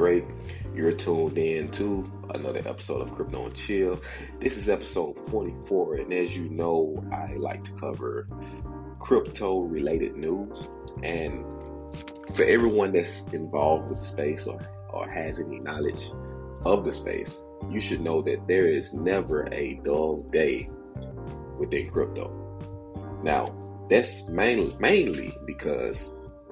Drake. You're tuned in to another episode of Crypto and Chill. This is episode 44, and as you know, I like to cover crypto-related news. And for everyone that's involved with the space or has any knowledge of the space, you should know that there is never a dull day within crypto. Now, that's mainly because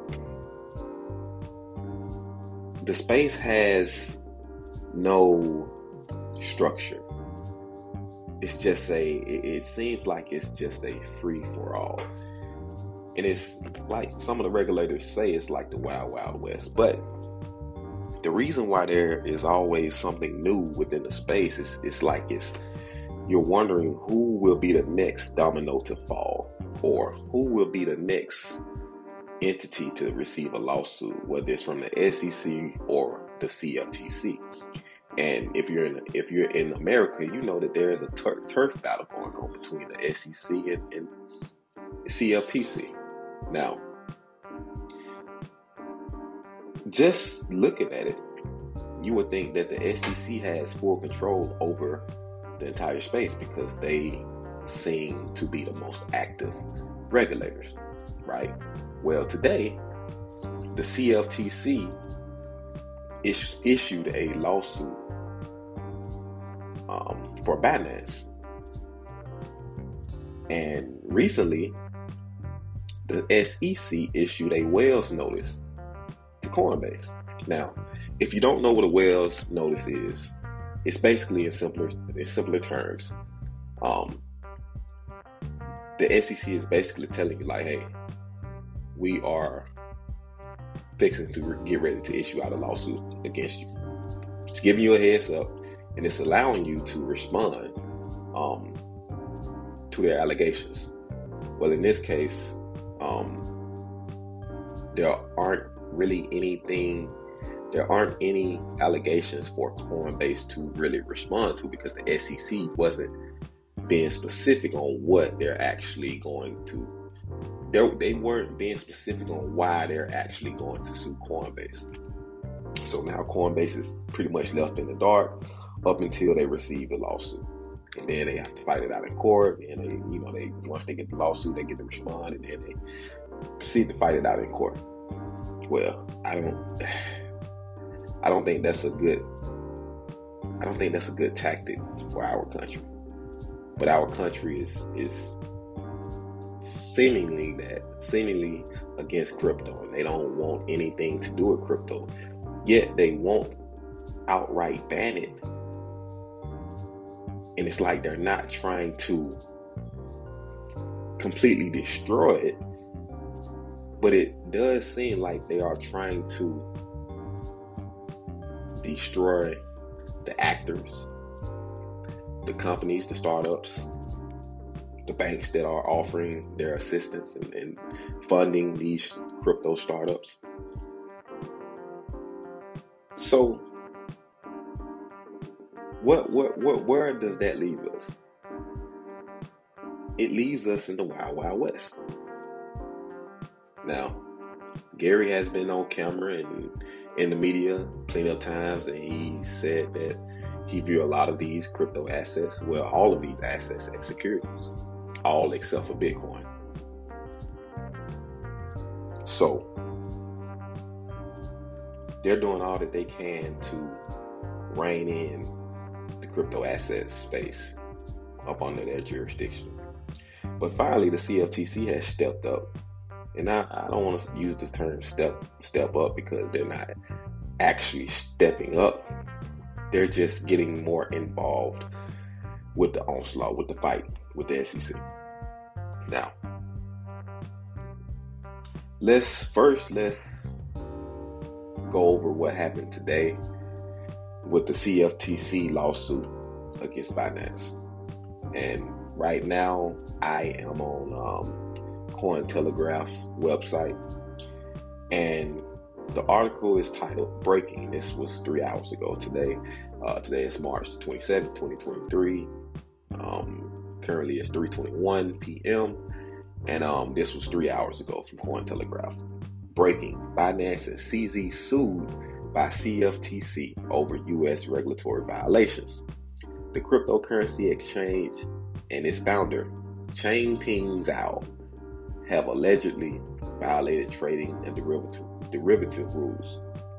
the space has no structure. It's just it seems like it's just a free for all. And it's like some of the regulators say it's like the Wild Wild West. But the reason why there is always something new within the space is you're wondering who will be the next domino to fall, or who will be the next entity to receive a lawsuit, whether it's from the SEC or the CFTC. And if you're in America, you know that there is a turf battle going on between the SEC and CFTC. Now, just looking at it, you would think that the SEC has full control over the entire space because they seem to be the most active regulators, right? Well, today, the CFTC issued a lawsuit for Binance. And recently, the SEC issued a Wells notice to Coinbase. Now, if you don't know what a Wells notice is, it's basically in simpler terms. The SEC is basically telling you, like, hey, we are fixing to get ready to issue out a lawsuit against you. It's giving you a heads up, and it's allowing you to respond to their allegations. Well, in this case, there aren't any allegations for Coinbase to really respond to, because the SEC wasn't being specific on what they're actually going to. They weren't being specific on why they're actually going to sue Coinbase. So now Coinbase is pretty much left in the dark up until they receive the lawsuit. And then they have to fight it out in court. And they once they get the lawsuit, they get to respond, and then they proceed to fight it out in court. Well, I don't think that's a good tactic for our country. But our country is seemingly against crypto, and they don't want anything to do with crypto. Yet they won't outright ban it. And it's like they're not trying to completely destroy it, but it does seem like they are trying to destroy the actors, the companies, the startups, the banks that are offering their assistance and funding these crypto startups. So where does that leave us? It leaves us in the Wild Wild West. Now, Gary has been on camera and in the media plenty of times, and he said that he viewed a lot of these crypto assets, well, all of these assets as securities, all except for Bitcoin. So they're doing all that they can to rein in the crypto asset space up under their jurisdiction. But finally, the CFTC has stepped up. And I don't want to use the term step up, because they're not actually stepping up. They're just getting more involved with the onslaught, with the fight with the SEC. Now, let's go over what happened today with the CFTC lawsuit against Binance. And right now, I am on Cointelegraph's website, and the article is titled "Breaking." This was 3 hours ago today. Today is March 27th, 2023. Currently it's 3:21 p.m. And this was 3 hours ago from Cointelegraph. Breaking: Binance and CZ sued by CFTC over U.S. regulatory violations. The cryptocurrency exchange and its founder, Changpeng Zhao, have allegedly violated trading and derivative rules.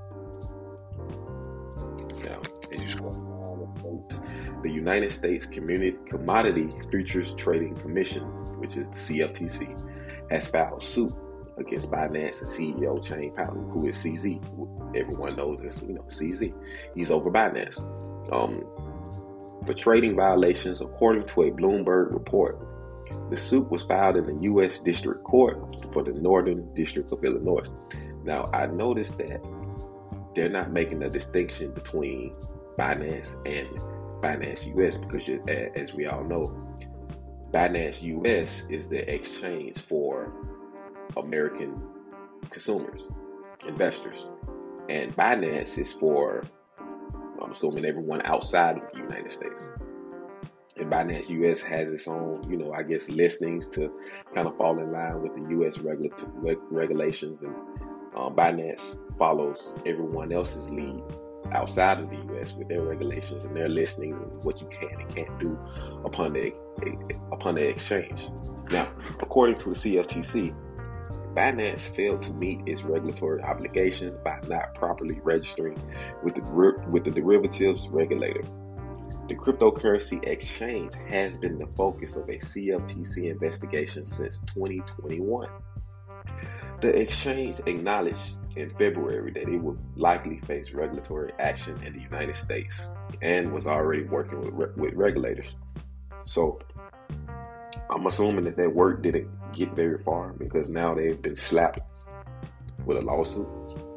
Now, as you scroll down, the United States Commodity Futures Trading Commission, which is the CFTC, has filed suit against Binance and CEO Changpeng, who is CZ. Everyone knows this, CZ. He's over Binance. For trading violations, according to a Bloomberg report. The suit was filed in the U.S. District Court for the Northern District of Illinois. Now, I noticed that they're not making a distinction between Binance and Binance US because, as we all know, Binance US is the exchange for American consumers, investors, and Binance is for, I'm assuming, everyone outside of the United States. And Binance US has its own, listings to kind of fall in line with the US regulations. And Binance follows everyone else's lead outside of the US with their regulations and their listings and what you can and can't do upon the exchange. Now, according to the CFTC, Binance failed to meet its regulatory obligations by not properly registering with the derivatives regulator. The cryptocurrency exchange has been the focus of a CFTC investigation since 2021. The exchange acknowledged in February that it would likely face regulatory action in the United States and was already working with regulators. So I'm assuming that work didn't get very far because now they've been slapped with a lawsuit.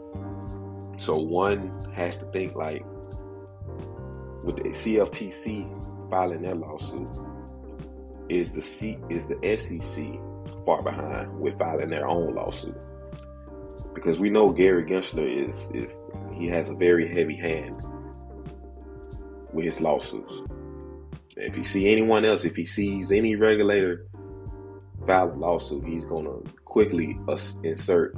So one has to think, like, with the CFTC filing their lawsuit, is the SEC far behind with filing their own lawsuit? Because we know Gary Gensler he has a very heavy hand with his lawsuits. If he sees any regulator file a lawsuit, he's gonna quickly insert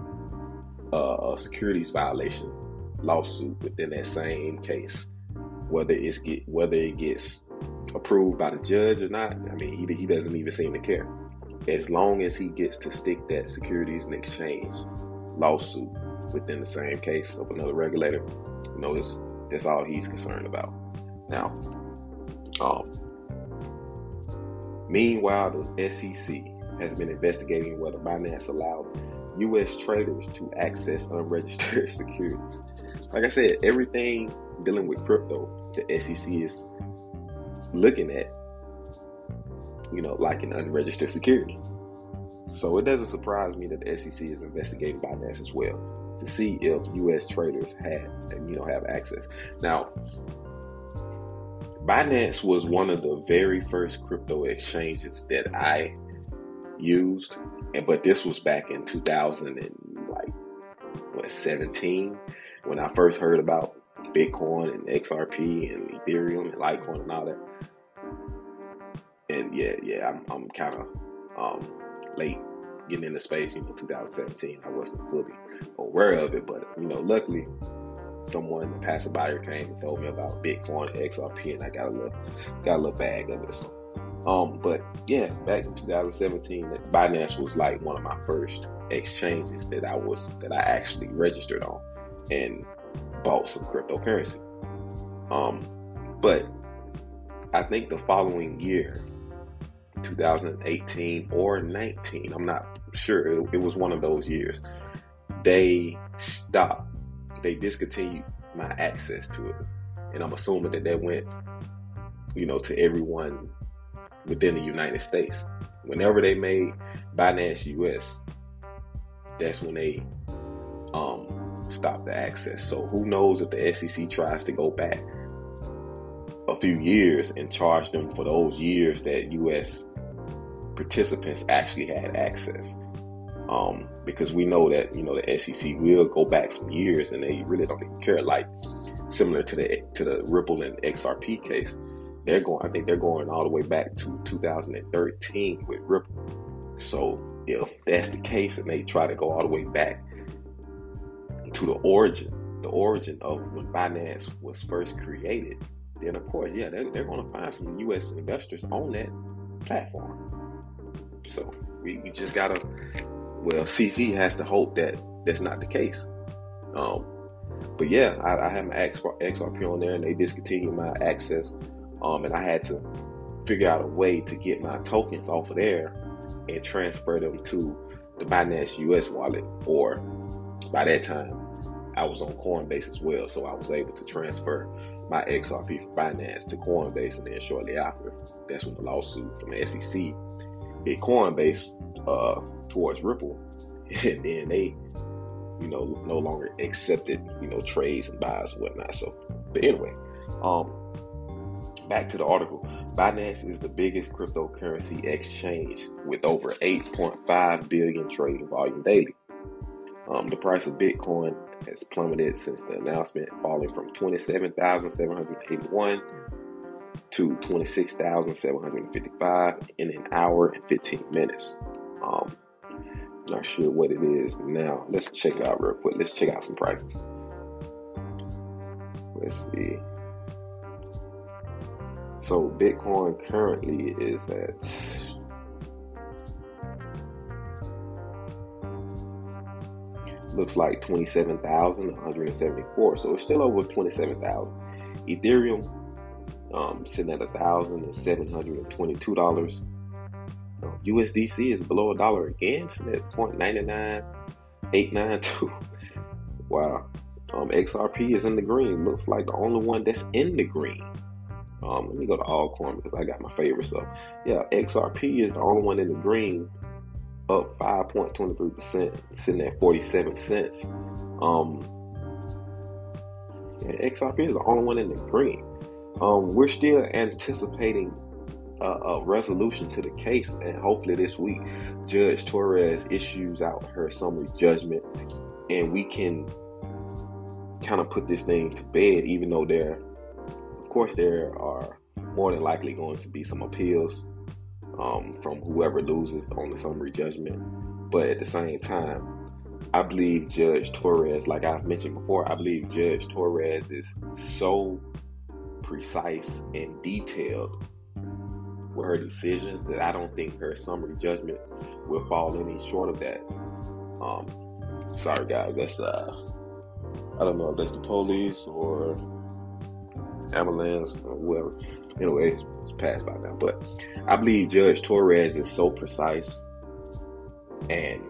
a securities violation lawsuit within that same case. Whether it gets approved by the judge or not, I mean, he doesn't even seem to care. As long as he gets to stick that Securities and Exchange lawsuit within the same case of another regulator, that's all he's concerned about. Now, meanwhile, the SEC has been investigating whether Binance allowed U.S. traders to access unregistered securities. Like I said, everything dealing with crypto, the SEC is looking at, like an unregistered security. So it doesn't surprise me that the SEC is investigating Binance as well to see if U.S. traders have access. Now, Binance was one of the very first crypto exchanges that I used, but this was back in 2017 when I first heard about Bitcoin and XRP and Ethereum and Litecoin and all that. And I'm kind of late getting into space. 2017, I wasn't fully aware of it, but luckily someone, a passerby, came and told me about Bitcoin and XRP, and I got a little bag of it. So, but yeah, back in 2017, Binance was like one of my first exchanges that I actually registered on and bought some cryptocurrency. But I think the following year, 2018 or 19, I'm not sure, it was one of those years, they discontinued my access to it. And I'm assuming that went, to everyone within the United States. Whenever they made Binance US, that's when they stopped the access. So who knows if the SEC tries to go back a few years and charge them for those years that US participants actually had access. Because we know that the SEC will go back some years and they really don't even care. Like similar to the Ripple and XRP case, I think they're going all the way back to 2013 with Ripple. So if that's the case and they try to go all the way back to the origin the origin of when Binance was first created, then of course, yeah, they're going to find some U.S. investors on that platform. So we just gotta, well, CZ has to hope that that's not the case. But yeah, I have my XRP on there, and they discontinued my access, and I had to figure out a way to get my tokens off of there and transfer them to the Binance US wallet, or by that time I was on Coinbase as well, so I was able to transfer my XRP from Binance to Coinbase, and then shortly after, that's when the lawsuit from the SEC hit Coinbase towards Ripple, and then they, no longer accepted, trades and buys and whatnot. So, but anyway, back to the article. Binance is the biggest cryptocurrency exchange with over 8.5 billion trading volume daily. The price of Bitcoin has plummeted since the announcement, falling from 27,781 to 26,755 in an hour and 15 minutes. Not sure what it is now. Let's check it out real quick. Let's check out some prices. Let's see. So Bitcoin currently is at looks like 27,174. So it's still over 27,000. Ethereum sitting at $1,722. USDC is below $1 again, sitting at 0.99892. Wow. XRP is in the green. Looks like the only one that's in the green. Let me go to Altcoin because I got my favorites up. Yeah, XRP is the only one in the green, up 5.23%, sitting at 47 cents. XRP is the only one in the green. We're still anticipating a resolution to the case, and hopefully this week Judge Torres issues out her summary judgment, and we can kind of put this thing to bed, even though there are more than likely going to be some appeals from whoever loses on the summary judgment. But at the same time, I believe Judge Torres, like I've mentioned before, I believe Judge Torres is so precise and detailed with her decisions that I don't think her summary judgment will fall any short of that. Sorry guys, that's I don't know if that's the police or ambulance or whoever. Anyway, it's passed by now. But I believe Judge Torres is so precise, and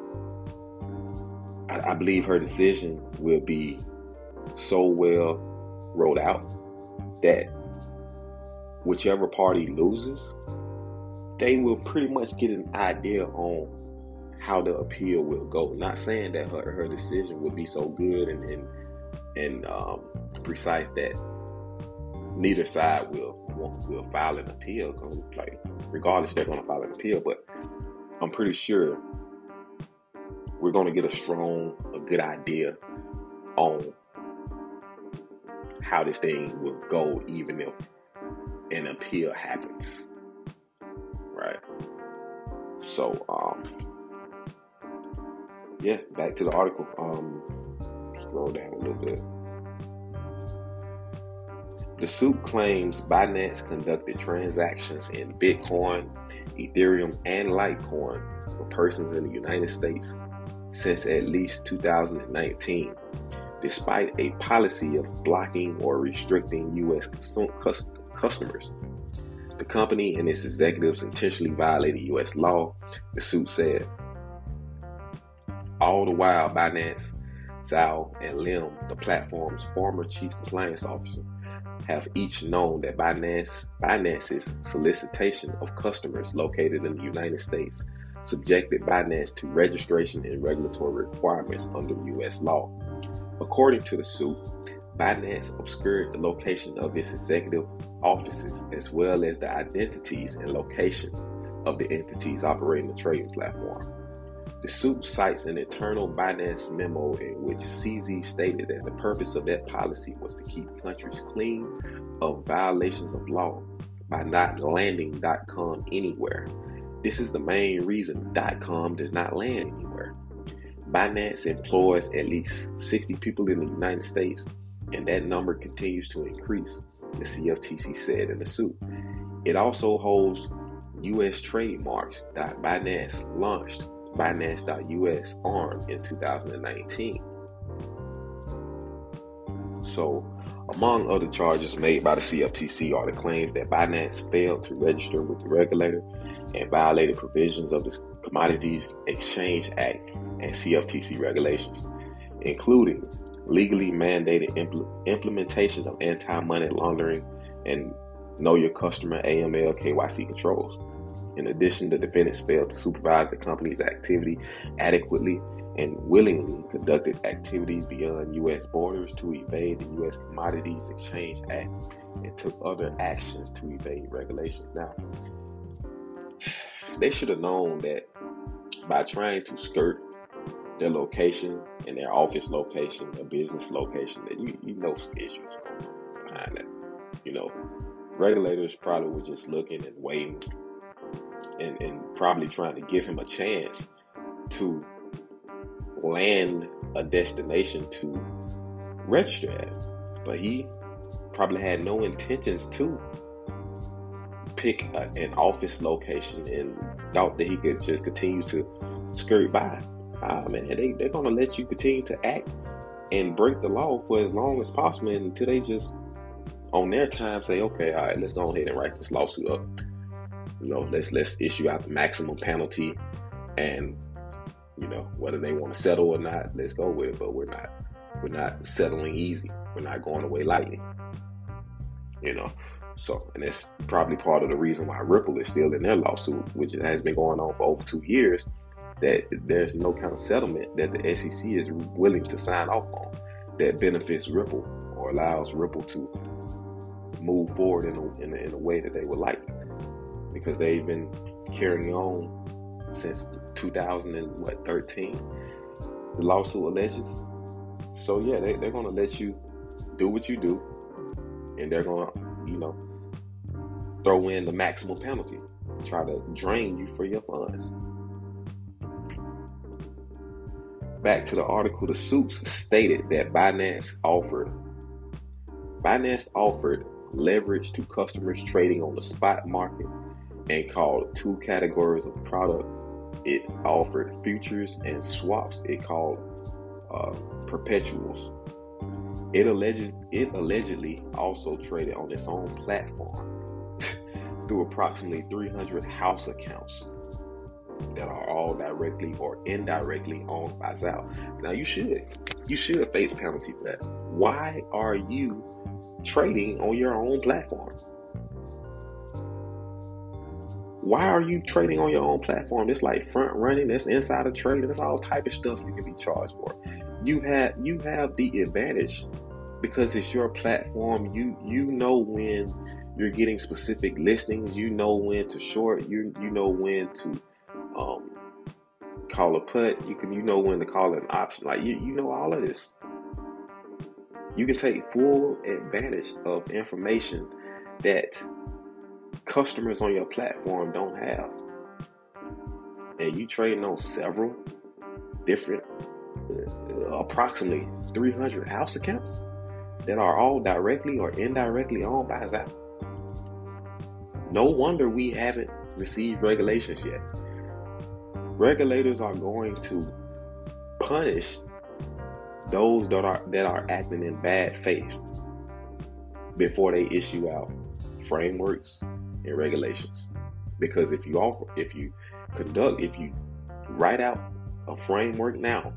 I believe her decision will be so well wrote out that whichever party loses, they will pretty much get an idea on how the appeal will go. Not saying that her decision will be so good and precise that neither side will file an appeal. Like, regardless, they're going to file an appeal. But I'm pretty sure we're going to get a good idea on how this thing will go, even if an appeal happens, right? So, yeah, back to the article. Scroll down a little bit. The suit claims Binance conducted transactions in Bitcoin, Ethereum, and Litecoin for persons in the United States since at least 2019, despite a policy of blocking or restricting U.S. customers. The company and its executives intentionally violated U.S. law, the suit said. All the while, Binance, Zhao, and Lim, the platform's former chief compliance officer, have each known that Binance's solicitation of customers located in the United States subjected Binance to registration and regulatory requirements under U.S. law. According to the suit, Binance obscured the location of its executive offices as well as the identities and locations of the entities operating the trading platform. The suit cites an internal Binance memo in which CZ stated that the purpose of that policy was to keep countries clean of violations of law by not landing .com anywhere. This is the main reason .com does not land anywhere. Binance employs at least 60 people in the United States, and that number continues to increase, the CFTC said in the suit. It also holds U.S. trademarks that Binance launched Binance.US arm in 2019. So, among other charges made by the CFTC are the claims that Binance failed to register with the regulator and violated provisions of the Commodities Exchange Act and CFTC regulations, including legally mandated implementation of anti-money laundering and Know Your Customer AML KYC controls. In addition, the defendants failed to supervise the company's activity adequately and willingly conducted activities beyond U.S. borders to evade the U.S. Commodities Exchange Act and took other actions to evade regulations. Now, they should have known that by trying to skirt their location and their office location, their business location, that you know some issues going on behind that. You know, regulators probably were just looking and waiting and probably trying to give him a chance to land a destination to register at. But he probably had no intentions to pick an office location and thought that he could just continue to skirt by. Man, they're going to let you continue to act and break the law for as long as possible until they just, on their time, say, okay, all right, let's go ahead and write this lawsuit up. You know, let's issue out the maximum penalty, and you know, whether they want to settle or not, let's go with it. But we're not settling easy. We're not going away lightly. You know, so, and that's probably part of the reason why Ripple is still in their lawsuit, which has been going on for over 2 years. That there's no kind of settlement that the SEC is willing to sign off on that benefits Ripple or allows Ripple to move forward in a way that they would like, because they've been carrying on since 2013. The lawsuit alleges. So yeah, they're going to let you do what you do, and they're going to, you know, throw in the maximum penalty, try to drain you for your funds. Back to the article, the suits stated that Binance offered leverage to customers trading on the spot market and called 2 categories of product. It offered futures and swaps. It called perpetuals. It allegedly also traded on its own platform through approximately 300 house accounts that are all directly or indirectly owned by Zao. Now you should face penalty for that. Why are you trading on your own platform? Why are you trading on your own platform? It's like front running, that's insider trading, that's all type of stuff you can be charged for. You have the advantage because it's your platform. You know when you're getting specific listings, you know when to short, you know when to call a put, you know when to call an option. Like you know all of this. You can take full advantage of information that customers on your platform don't have. And you trading on several different approximately 300 house accounts that are all directly or indirectly owned by Zao. No wonder we haven't received regulations yet. Regulators are going to punish those that are acting in bad faith before they issue out frameworks and regulations. Because if you write out a framework now,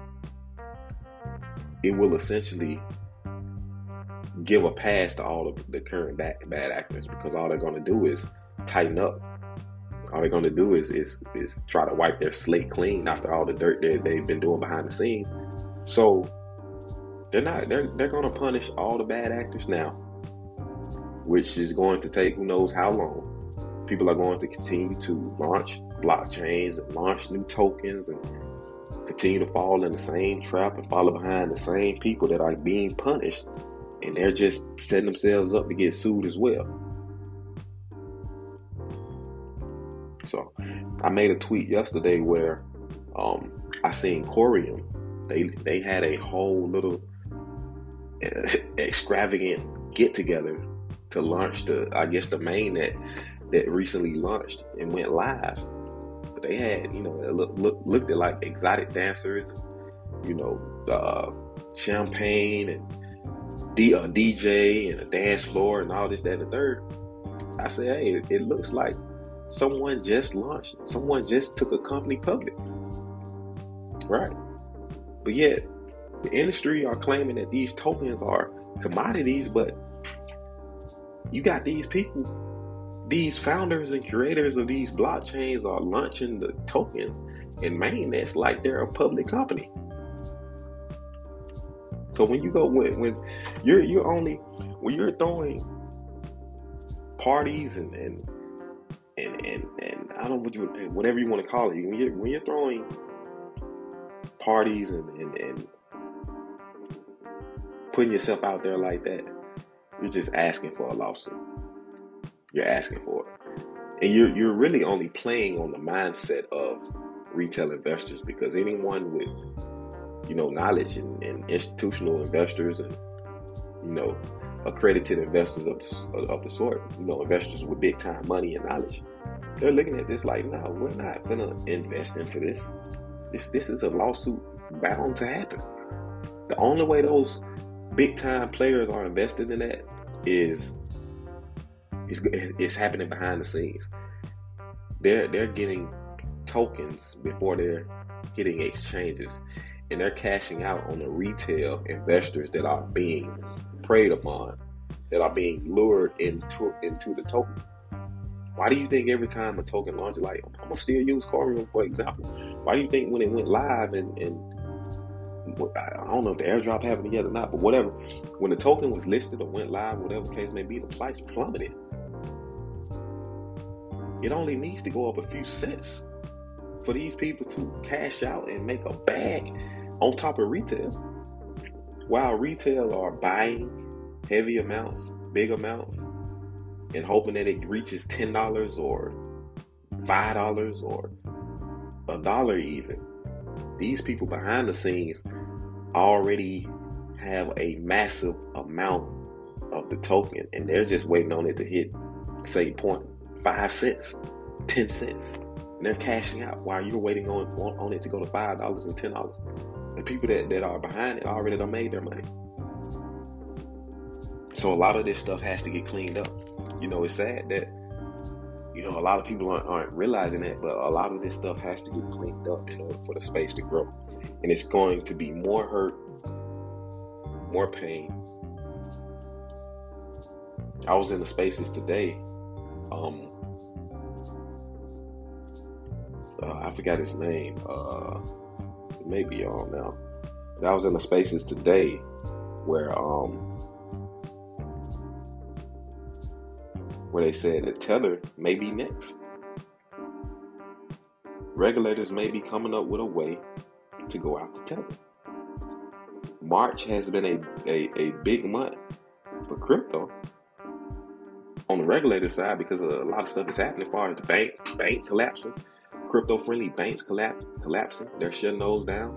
it will essentially give a pass to all of the current bad actors, because all they're going to do is tighten up. All they're going to do is try to wipe their slate clean after all the dirt that they've been doing behind the scenes. So they're going to punish all the bad actors now, which is going to take who knows how long. People are going to continue to launch blockchains and launch new tokens and continue to fall in the same trap and follow behind the same people that are being punished, and they're just setting themselves up to get sued as well. So I made a tweet yesterday where I seen Corium. They had a whole little extravagant get together to launch the main that recently launched and went live. But they had, it looked at like exotic dancers, champagne and DJ and a dance floor and all this, that, and the third. I said, hey, it looks like someone just launched. Someone just took a company public. Right. But yet, the industry are claiming that these tokens are commodities, but you got these people, these founders and creators of these blockchains are launching the tokens in mainnets like they're a public company. So when you go when you're throwing parties and I don't know whatever you want to call it, when you're throwing parties and putting yourself out there like that, you're just asking for a lawsuit. You're asking for it, and you're really only playing on the mindset of retail investors, because anyone with knowledge and institutional investors and accredited investors of the sort, investors with big time money and knowledge, they're looking at this like, no, we're not gonna invest into this. This is a lawsuit bound to happen. The only way those big time players are invested in that is it's happening behind the scenes. They're getting tokens before they're hitting exchanges, and they're cashing out on the retail investors that are being preyed upon, that are being lured into the token. Why do you think every time a token launches, like I'm gonna still use Corium for example, why do you think when it went live and I don't know if the airdrop happened yet or not, but whatever, when the token was listed or went live, whatever the case may be, the price plummeted. It only needs to go up a few cents for these people to cash out and make a bag on top of retail, while retail are buying heavy amounts, big amounts, and hoping that it reaches $10 or $5 or $1 even. These people behind the scenes already have a massive amount of the token, and they're just waiting on it to hit, say, 0.5 cents, 10 cents. And they're cashing out while you're waiting on it to go to $5 and $10. The people that are behind it already done made their money. So a lot of this stuff has to get cleaned up. It's sad that a lot of people aren't realizing that, but a lot of this stuff has to get cleaned up in order for the space to grow. And it's going to be more hurt, more pain. I was in the spaces today. I forgot his name. It may be on now. But I was in the spaces today where they said that Tether may be next. Regulators may be coming up with a way to go after Tether. March has been a big month for crypto on the regulator side, because a lot of stuff is happening as far as the bank collapsing, crypto-friendly banks collapsing. They're shutting those down.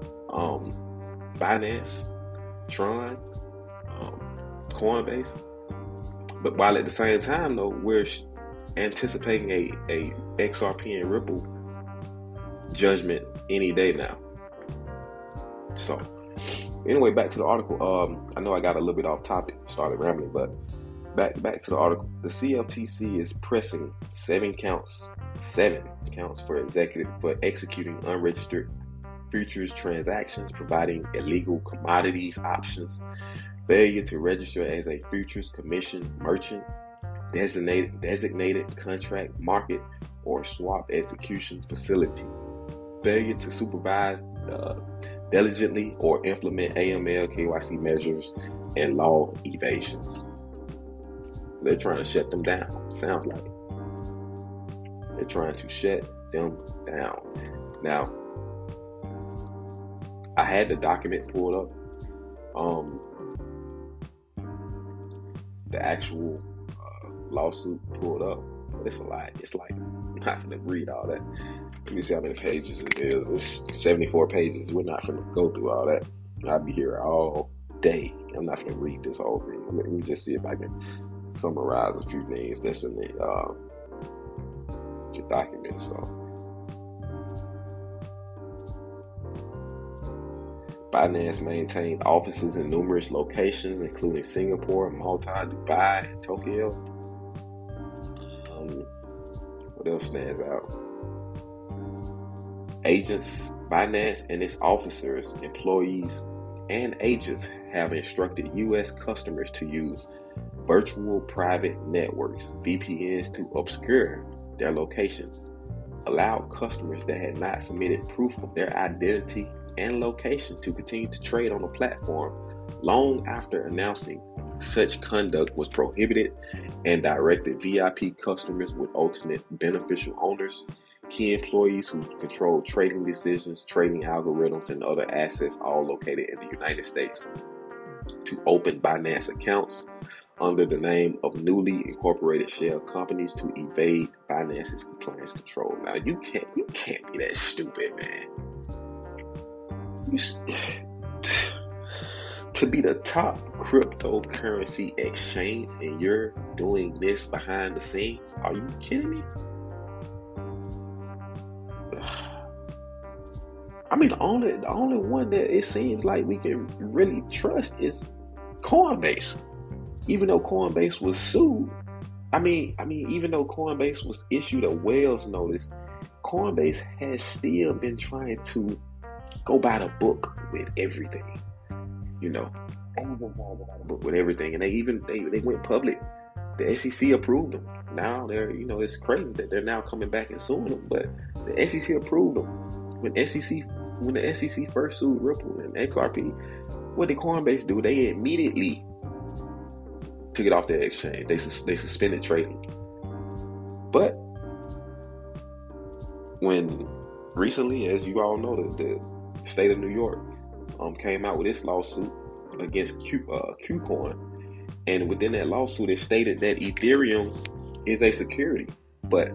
Binance, Tron, Coinbase. But while at the same time, though, we're anticipating a XRP and Ripple judgment any day now. So, anyway, back to the article. I know I got a little bit off topic, started rambling, but back to the article. The CFTC is pressing 7 counts for executing unregistered futures transactions, providing illegal commodities options, failure to register as a futures commission merchant, designated contract market or swap execution facility, failure to supervise diligently or implement AML KYC measures, and law evasions. They're trying to shut them down. Sounds like they're trying to shut them down. Now, I had the document pulled up. The actual lawsuit pulled up, but it's a lot. It's like not gonna read all that. Let me see how many pages it is. It's 74 pages. We're not gonna go through all that. I'll be here all day. I'm not gonna read this whole thing. Let me just see if I can summarize a few things that's in the document. So, Binance maintained offices in numerous locations, including Singapore, Malta, Dubai, and Tokyo. What else stands out? Agents, Binance and its officers, employees, and agents have instructed U.S. customers to use virtual private networks, VPNs, to obscure their location, allowed customers that had not submitted proof of their identity and location to continue to trade on the platform long after announcing such conduct was prohibited, and directed VIP customers with alternate beneficial owners, key employees who control trading decisions, trading algorithms, and other assets all located in the United States to open Binance accounts under the name of newly incorporated shell companies to evade Binance's compliance control. Now you can't be that stupid, man. To be the top cryptocurrency exchange and you're doing this behind the scenes? Are you kidding me? I mean, the only one that it seems like we can really trust is Coinbase. Even though Coinbase was sued, I mean, even though Coinbase was issued a Wells notice, Coinbase has still been trying to go by the book with everything, with everything, and they went public. The SEC approved them. Now they're, it's crazy that they're now coming back and suing them, but the SEC approved them. When the SEC first sued Ripple and XRP, what did Coinbase do? They immediately took it off their exchange. They suspended trading. But when recently, as you all know, the state of New York came out with its lawsuit against KuCoin, and within that lawsuit, it stated that Ethereum is a security. But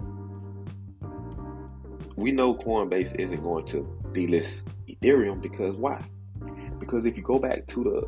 we know Coinbase isn't going to delist Ethereum, because why? Because if you go back to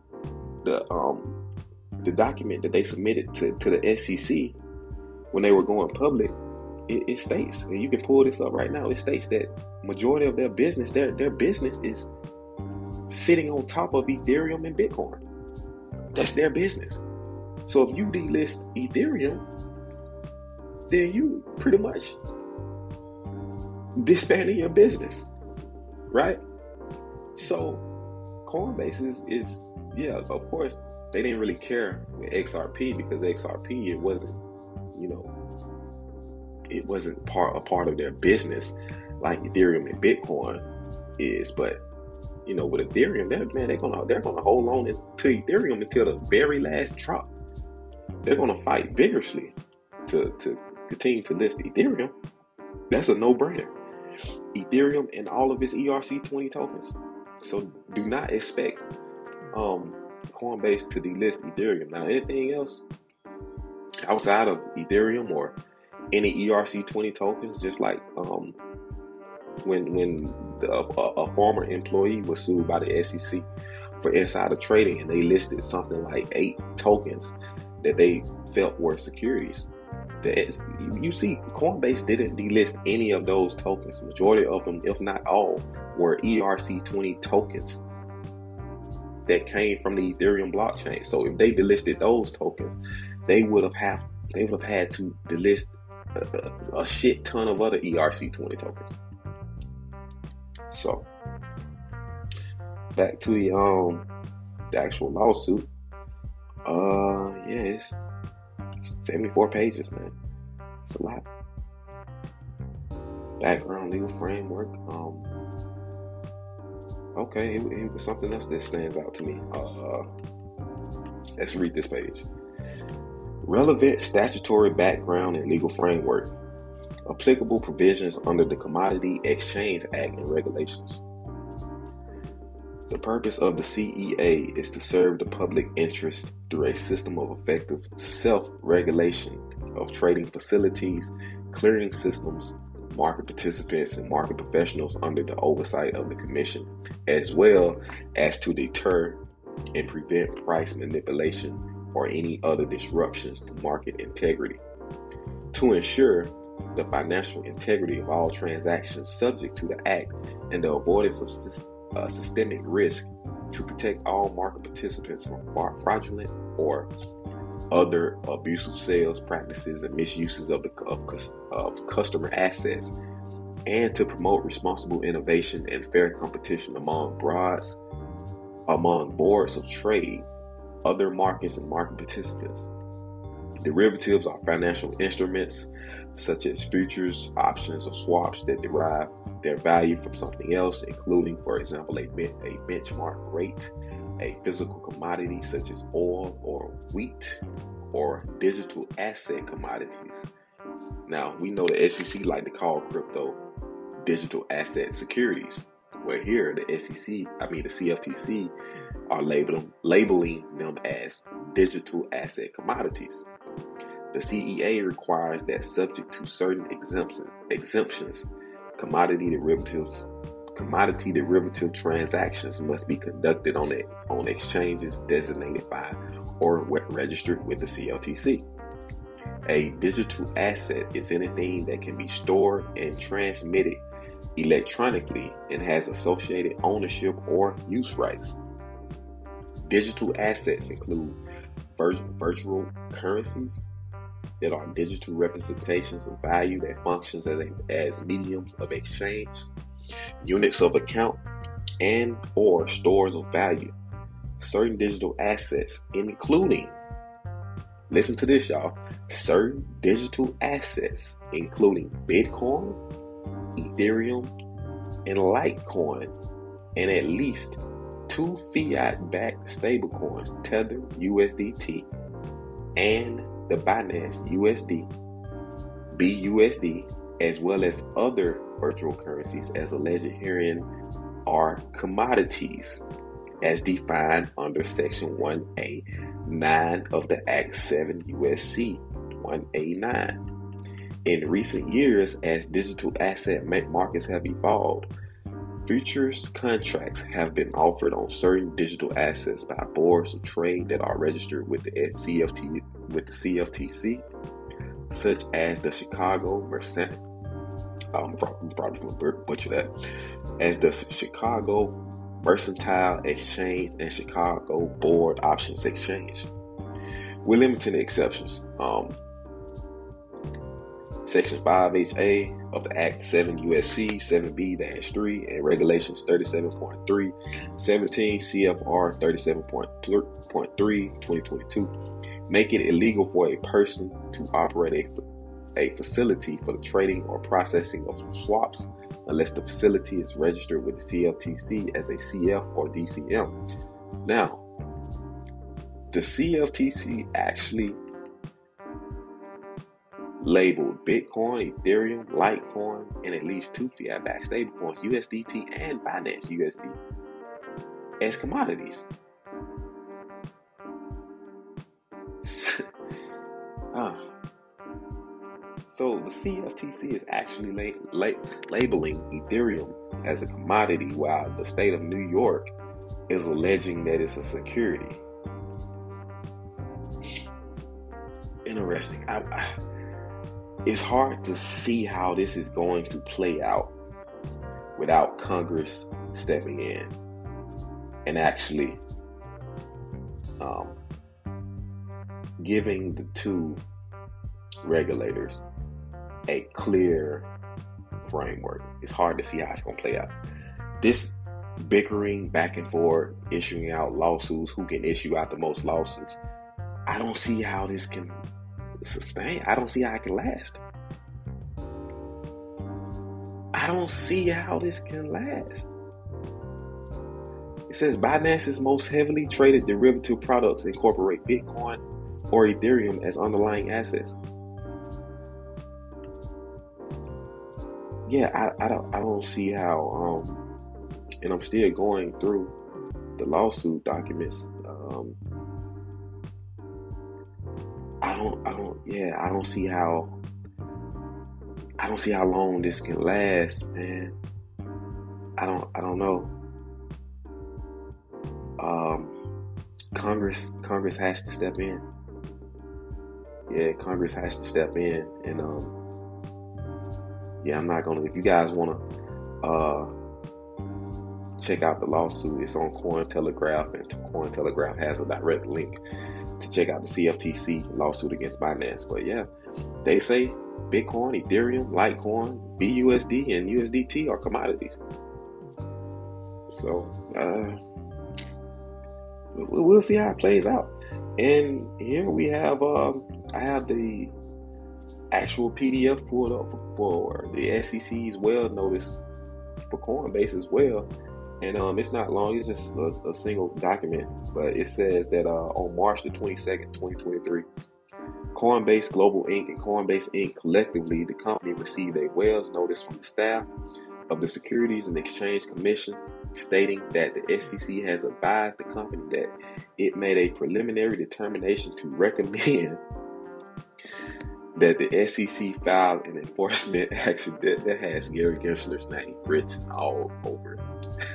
the document that they submitted to the SEC when they were going public, it states, and you can pull this up right now, it states that majority of their business is sitting on top of Ethereum and Bitcoin. That's their business. So if you delist Ethereum, then you pretty much disbanding your business, right? So Coinbase is of course they didn't really care with XRP, because XRP, it wasn't a part of their business like Ethereum and Bitcoin is. But with Ethereum, they're gonna hold on to Ethereum until the very last drop. They're gonna fight vigorously to continue to list Ethereum. That's a no-brainer. Ethereum and all of its ERC20 tokens. So do not expect Coinbase to delist Ethereum. Now, anything else outside of Ethereum or any ERC20 tokens, just like when a former employee was sued by the SEC for insider trading, and they listed something like 8 tokens that they felt were securities. You see, Coinbase didn't delist any of those tokens. The majority of them, if not all, were ERC20 tokens that came from the Ethereum blockchain. So if they delisted those tokens, they would have had to delist a shit ton of other ERC20 tokens. So back to the actual lawsuit. It's 74 pages, man. It's a lot. Background legal framework. Okay, it was something else that stands out to me. Let's read this page. Relevant statutory background and legal framework. Applicable provisions under the Commodity Exchange Act and regulations. The purpose of the CEA is to serve the public interest through a system of effective self-regulation of trading facilities, clearing systems, market participants, and market professionals under the oversight of the Commission, as well as to deter and prevent price manipulation or any other disruptions to market integrity. To ensure the financial integrity of all transactions subject to the Act and the avoidance of systemic risk, to protect all market participants from fraudulent or other abusive sales practices and misuses of customer assets, and to promote responsible innovation and fair competition among boards of trade, other markets, and market participants. Derivatives are financial instruments such as futures, options, or swaps that derive their value from something else, including, for example, a benchmark rate, a physical commodity such as oil or wheat, or digital asset commodities. Now, we know the SEC like to call crypto digital asset securities, where here the CFTC are labeling them as digital asset commodities. The CEA requires that, subject to certain exemptions, commodity derivative transactions must be conducted on exchanges designated by or registered with the CFTC. A digital asset is anything that can be stored and transmitted electronically and has associated ownership or use rights. Digital assets include virtual currencies that are digital representations of value that functions as mediums of exchange, units of account, and or stores of value. Certain digital assets, including, listen to this, y'all, certain digital assets, including Bitcoin, Ethereum, and Litecoin, and at least 2 fiat-backed stablecoins, Tether USDT, and the Binance USD, BUSD, as well as other virtual currencies as alleged herein, are commodities as defined under Section 1A9 of the Act 7 USC 1A9. In recent years, as digital asset markets have evolved, futures contracts have been offered on certain digital assets by boards of trade that are registered with the CFTC, such as the Chicago Mercantile, I'm probably going to butcher that, as the Chicago Mercantile Exchange and Chicago Board Options Exchange. We're limiting the exceptions. Section 5HA of the Act 7 USC 7B-3 and Regulations 37.3, 17 CFR 37.3, 2022 make it illegal for a person to operate a facility for the trading or processing of swaps unless the facility is registered with the CFTC as a CF or DCM. Now, the CFTC actually labeled Bitcoin, Ethereum, Litecoin, and at least 2 fiat-backed stablecoins, USDT and Binance USD, as commodities. So the CFTC is actually labeling Ethereum as a commodity, while the state of New York is alleging that it's a security. Interesting. It's hard to see how this is going to play out without Congress stepping in and actually giving the two regulators a clear framework. It's hard to see how it's going to play out. This bickering back and forth, issuing out lawsuits, who can issue out the most lawsuits, I don't see how this can sustain. I don't see how it can last. I don't see how this can last. It says Binance's most heavily traded derivative products incorporate Bitcoin or Ethereum as underlying assets. Yeah, I don't see how, and I'm still going through the lawsuit documents. I don't see how I don't see how long this can last, man. I don't know. Um, Congress has to step in. Yeah, Congress has to step in, and yeah, I'm not gonna. If you guys wanna check out the lawsuit, it's on Cointelegraph, and Cointelegraph has a direct link to check out the CFTC lawsuit against Binance. But yeah, they say Bitcoin, Ethereum, Litecoin, BUSD, and USDT are commodities. So we'll see how it plays out. And here we have I have the actual PDF pulled up for the SEC's well notice for Coinbase as well. And it's not long, it's just a single document, but it says that on March the 22nd, 2023, Coinbase Global Inc. and Coinbase Inc. collectively, the company received a Wells notice from the staff of the Securities and Exchange Commission stating that the SEC has advised the company that it made a preliminary determination to recommend that the SEC file an enforcement action that has Gary Gensler's name written all over it.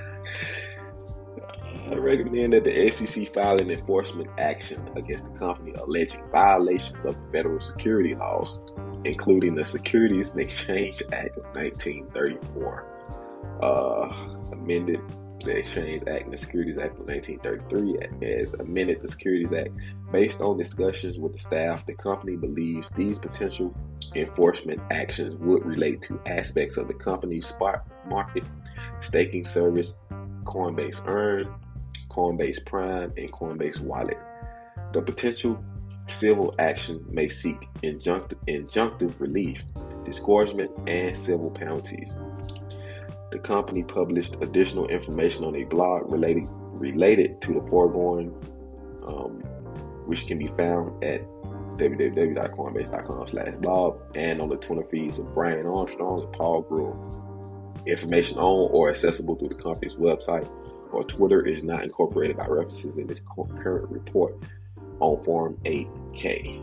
I recommend that the SEC file an enforcement action against the company alleging violations of the federal security laws, including the Securities and Exchange Act of 1934, amended the Exchange Act and the Securities Act of 1933 as amended the Securities Act. Based on discussions with the staff, the company believes these potential enforcement actions would relate to aspects of the company's spot market staking service, Coinbase Earn, Coinbase Prime, and Coinbase Wallet. The potential civil action may seek injunctive relief, disgorgement, and civil penalties. The company published additional information on a blog related to the foregoing, which can be found at www.coinbase.com/blog and on the Twitter feeds of Brian Armstrong and Paul Grewal. Information on or accessible through the company's website or Twitter is not incorporated by references in this current report on Form 8K.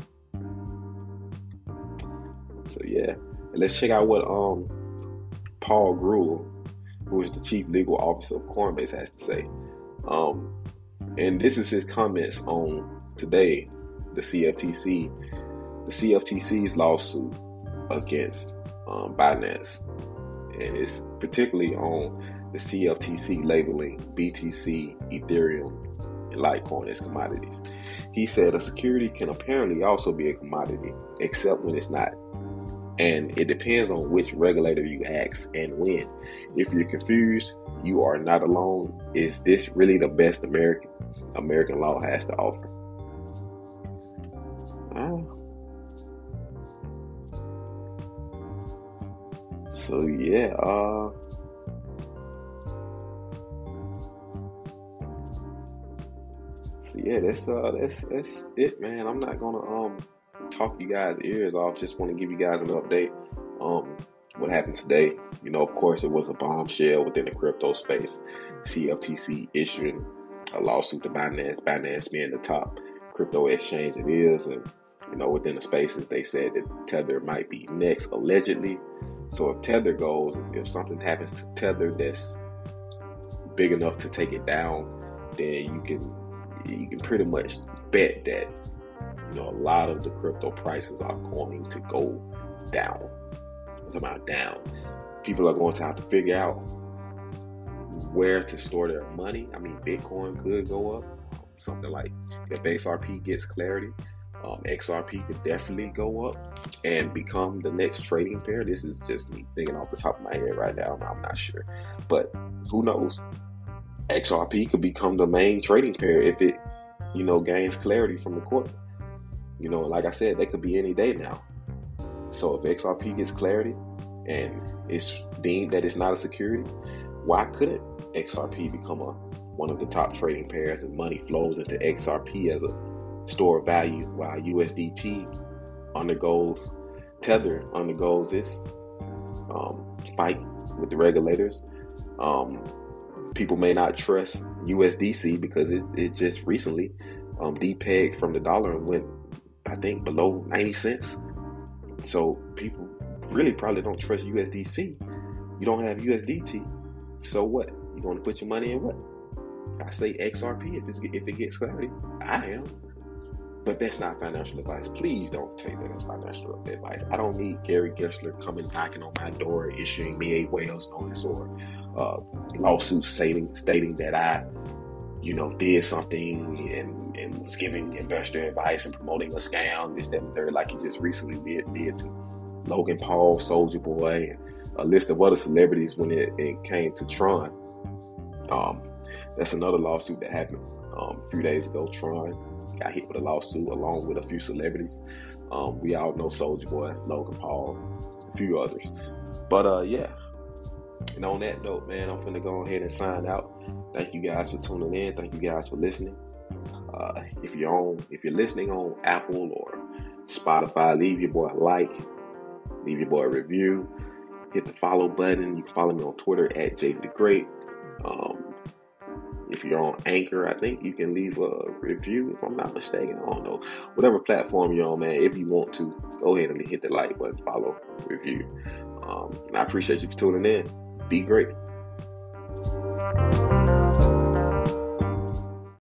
So yeah, and let's check out what Paul Grewal, who is the chief legal officer of Coinbase, has to say. And this is his comments on today, the CFTC's lawsuit against Binance. And it's particularly on the CFTC labeling BTC, Ethereum, and Litecoin as commodities. He said a security can apparently also be a commodity, except when it's not. And it depends on which regulator you ask and when. If you're confused, you are not alone. Is this really the best American law has to offer? So yeah, that's it, man. I'm not gonna talk you guys' ears off. Just want to give you guys an update. What happened today? You know, of course, it was a bombshell within the crypto space. CFTC issuing a lawsuit to Binance being the top crypto exchange it is, and you know, within the spaces, they said that Tether might be next, allegedly. So if Tether goes, if something happens to Tether that's big enough to take it down, then you can pretty much bet that, you know, a lot of the crypto prices are going to go down. It's about down. People are going to have to figure out where to store their money. I mean, Bitcoin could go up. Something like if XRP gets clarity, XRP could definitely go up and become the next trading pair. This is just me thinking off the top of my head right now. I'm not sure, but who knows? XRP could become the main trading pair if it, you know, gains clarity from the court. You know, like I said, that could be any day now. So if XRP gets clarity and it's deemed that it's not a security, why couldn't XRP become one of the top trading pairs and money flows into XRP as a store of value while Tether undergoes its fight with the regulators? People may not trust USDC because it just recently depegged from the dollar and went, I think, below 90 cents. So people really probably don't trust USDC. You don't have USDT. So what? You going to put your money in what? I say XRP if it gets clarity. I am. But that's not financial advice. Please don't take that as financial advice. I don't need Gary Gensler coming knocking on my door, issuing me a Wales notice or lawsuits stating that I, did something and was giving investor advice and promoting a scam, this, that, and third, like he just recently did to Logan Paul, Soulja Boy, and a list of other celebrities when it came to Tron. That's another lawsuit that happened a few days ago. Tron got hit with a lawsuit along with a few celebrities. We all know Soulja Boy, Logan Paul, a few others. But yeah. And on that note, man, I'm finna go ahead and sign out. Thank you guys for tuning in. Thank you guys for listening. If you're listening on Apple or Spotify, leave your boy a like, leave your boy a review, hit the follow button. You can follow me on Twitter at JD the Great. If you're on Anchor, I think you can leave a review, if I'm not mistaken. I don't know. Whatever platform you're on, man, if you want to, go ahead and hit the like button, follow, review. And I appreciate you for tuning in. Be great.